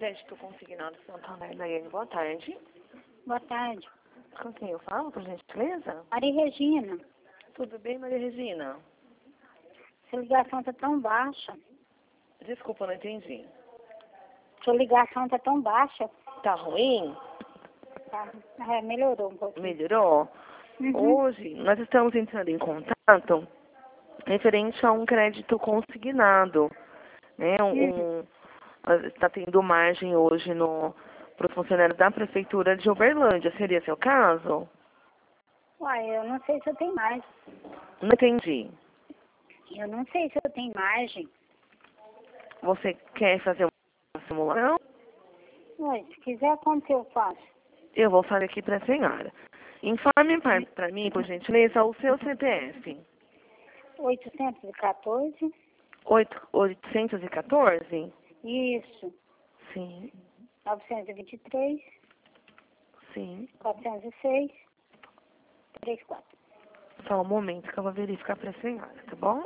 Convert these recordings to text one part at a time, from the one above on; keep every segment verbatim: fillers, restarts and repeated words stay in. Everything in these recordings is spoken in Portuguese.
Crédito Consignado Santander, Daiane, boa tarde. Boa tarde. Com quem eu falo, por gentileza? Maria Regina, Tudo bem, Maria Regina? sua ligação está tão baixa. Desculpa, não entendi. Sua ligação está tão baixa. Tá ruim? Tá? É, melhorou um pouquinho. Melhorou? Uhum. Hoje, nós estamos entrando em contato referente a um crédito consignado. Né? Um, um, está tendo margem hoje no para o funcionário da Prefeitura de Uberlândia. Seria seu caso? Uai, eu não sei se eu tenho margem. Não entendi. Eu não sei se eu tenho margem. Você quer fazer uma simulação? Uai, se quiser, como que eu faço? Eu vou fazer aqui para a senhora. Informe para mim, por gentileza, o seu C P F. oitocentos e quatorze. Oito- oitocentos e quatorze? Isso. Sim, novecentos e vinte e três. sim. quatrocentos e seis. trinta e quatro. Só um momento que eu vou verificar para a senhora, tá bom?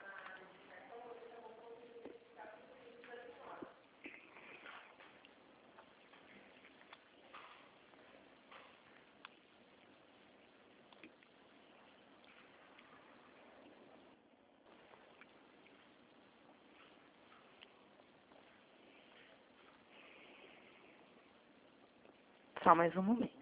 Só mais um momento.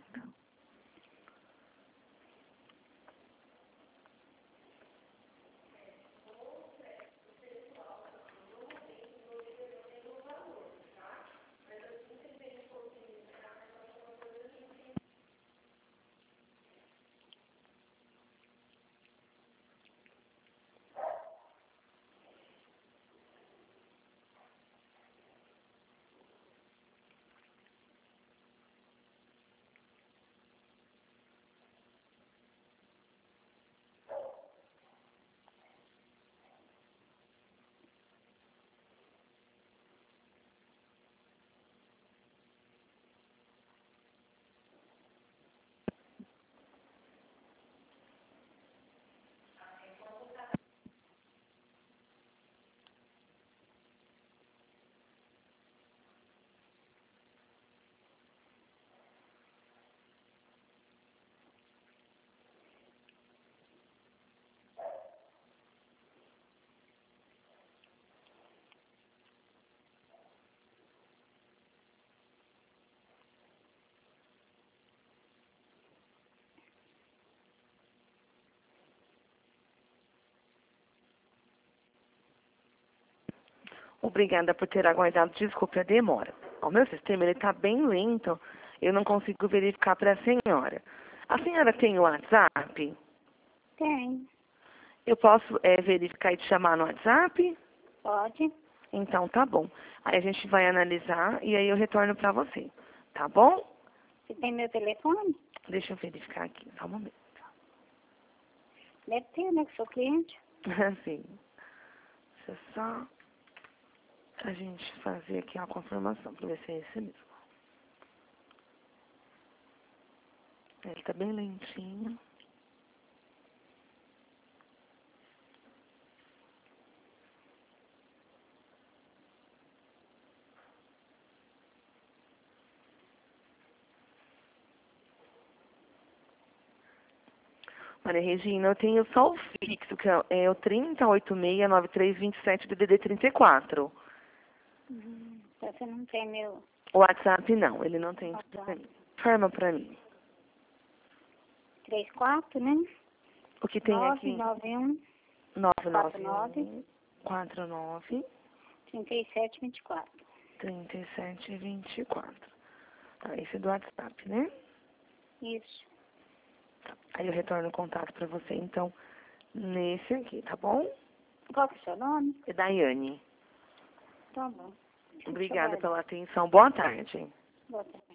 Obrigada por ter aguardado. Desculpe a demora. O meu sistema ele está bem lento. Eu não consigo verificar para a senhora. A senhora tem o WhatsApp? Tem. Eu posso é, verificar e te chamar no WhatsApp? Pode. Então tá bom. Aí a gente vai analisar e aí eu retorno para você. Tá bom? Você tem meu telefone? Deixa eu verificar aqui. Só um momento. Deve ter, né? Que sou cliente. Sim. Deixa eu só a gente fazer aqui uma confirmação para ver se é esse mesmo. Ele tá bem lentinho. Maria Regina, eu tenho só o fixo, que é é o trinta, oitenta e seis, noventa e três, vinte e sete, D D D trinta e quatro. Hum, então você não tem meu O WhatsApp não, ele não tem. WhatsApp. Forma pra mim. trinta e quatro, né? O que tem aqui? nove nove um, nove quatro nove nove, um, quatro nove, trinta e sete, vinte e quatro. trinta e sete, vinte e quatro. Tá, esse é do WhatsApp, né? Isso. Tá. Aí eu retorno o contato pra você, então, nesse aqui, tá bom? Qual que é o seu nome? É Daiane. Tá bom. Deixa eu Obrigada ver. pela atenção. Boa tarde. Boa tarde.